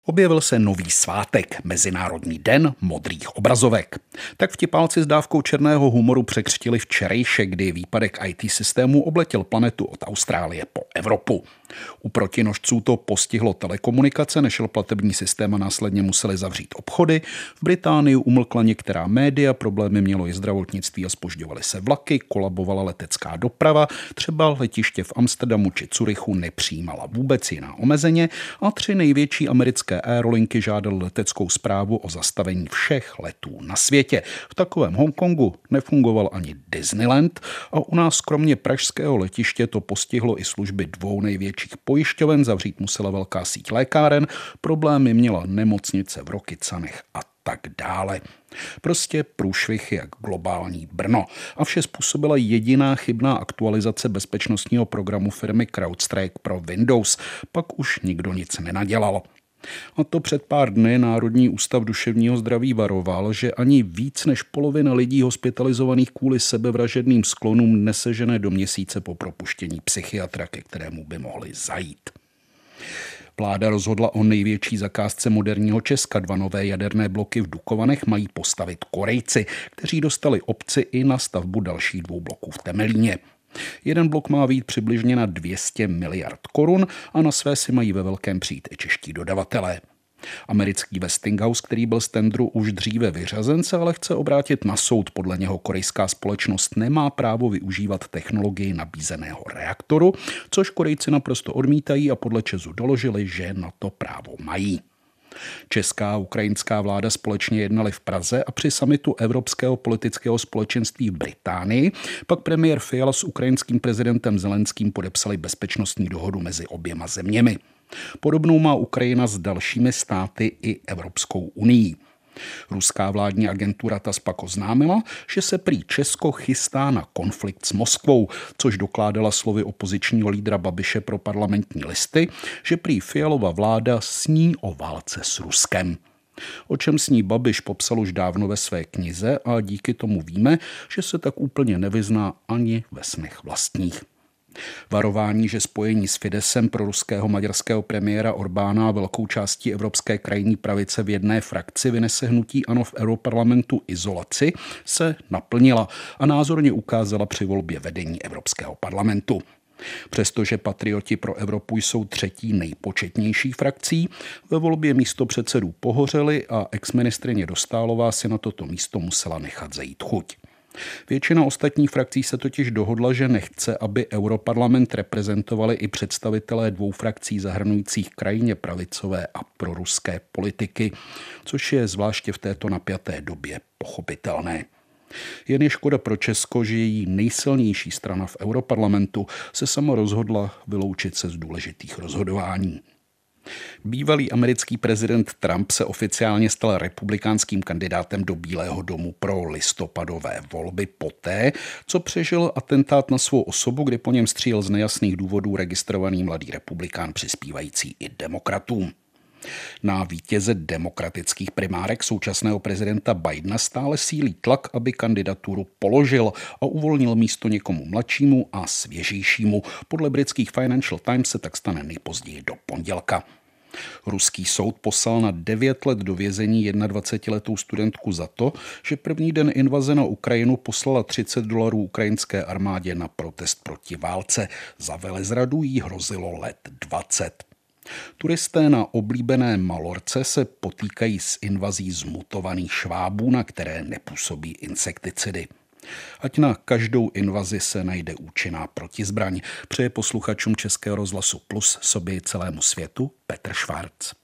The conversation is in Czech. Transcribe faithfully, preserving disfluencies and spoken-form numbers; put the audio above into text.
Objevil se nový svátek, Mezinárodní den modrých obrazovek. Tak vtipálci s dávkou černého humoru překřtili včerejšek, kdy výpadek í té systému obletěl planetu od Austrálie po Evropu. U protinožců to postihlo telekomunikace, nešel platební systém a následně museli zavřít obchody. V Británii umlkla některá média, problémy mělo i zdravotnictví a zpožďovaly se vlaky, kolabovala letecká doprava, třeba letiště v Amsterdamu či Curychu nepřijímala vůbec jiná omezeně a tři největší americké aerolinky žádaly leteckou správu o zastavení všech letů na světě. V takovém Hongkongu nefungoval ani Disneyland a u nás kromě pražského letiště to postihlo i služby dvou největších pojišťoven, zavřít musela velká síť lékáren, problémy měla nemocnice v Rokycanech a tak dále. Prostě průšvih jak globální Brno. A vše způsobila jediná chybná aktualizace bezpečnostního programu firmy CrowdStrike pro Windows. Pak už nikdo nic nenadělal. A to před pár dny Národní ústav duševního zdraví varoval, že ani víc než polovina lidí hospitalizovaných kvůli sebevražedným sklonům nesežene do měsíce po propuštění psychiatra, ke kterému by mohli zajít. Vláda rozhodla o největší zakázce moderního Česka. Dva nové jaderné bloky v Dukovanech mají postavit Korejci, kteří dostali opci i na stavbu dalších dvou bloků v Temelíně. Jeden blok má být přibližně na dvě stě miliard korun a na své si mají ve velkém přijít i čeští dodavatelé. Americký Westinghouse, který byl z tendru už dříve vyřazen, se ale chce obrátit na soud. Podle něho korejská společnost nemá právo využívat technologii nabízeného reaktoru, což Korejci naprosto odmítají a podle ČEZu doložili, že na to právo mají. Česká a ukrajinská vláda společně jednali v Praze a při summitu Evropského politického společenství v Británii pak premiér Fiala s ukrajinským prezidentem Zelenským podepsali bezpečnostní dohodu mezi oběma zeměmi. Podobnou má Ukrajina s dalšími státy i Evropskou unií. Ruská vládní agentura TASS pak oznámila, že se prý Česko chystá na konflikt s Moskvou, což dokládala slovy opozičního lídra Babiše pro Parlamentní listy, že prý Fialova vláda sní o válce s Ruskem. O čem sní Babiš popsal už dávno ve své knize a díky tomu víme, že se tak úplně nevyzná ani ve snech vlastních. Varování, že spojení s Fidesem pro ruského maďarského premiéra Orbána a velkou částí evropské krajní pravice v jedné frakci vynese hnutí ANO v Europarlamentu izolaci, se naplnila a názorně ukázala při volbě vedení Evropského parlamentu. Přestože Patrioti pro Evropu jsou třetí nejpočetnější frakcí, ve volbě místopředsedů pohořeli a exministryně Dostálová si na toto místo musela nechat zajít chuť. Většina ostatních frakcí se totiž dohodla, že nechce, aby Europarlament reprezentovali i představitelé dvou frakcí zahrnujících krajně pravicové a proruské politiky, což je zvláště v této napjaté době pochopitelné. Jen je škoda pro Česko, že její nejsilnější strana v Europarlamentu se sama rozhodla vyloučit se z důležitých rozhodování. Bývalý americký prezident Trump se oficiálně stal republikánským kandidátem do Bílého domu pro listopadové volby poté, co přežil atentát na svou osobu, kdy po něm střílel z nejasných důvodů registrovaný mladý republikán přispívající i demokratům. Na vítěze demokratických primárek současného prezidenta Bidena stále sílí tlak, aby kandidaturu položil a uvolnil místo někomu mladšímu a svěžejšímu. Podle britských Financial Times se tak stane nejpozději do pondělka. Ruský soud poslal na devět let do vězení dvacetiletou studentku za to, že první den invaze na Ukrajinu poslala třicet dolarů ukrajinské armádě na protest proti válce. Za velezradu jí hrozilo let dvacet. Turisté na oblíbené Malorce se potýkají s invazí zmutovaných švábů, na které nepůsobí insekticidy. Ať na každou invazi se najde účinná protizbraň. Přeje posluchačům Českého rozhlasu Plus, sobě i celému světu Petr Švarc.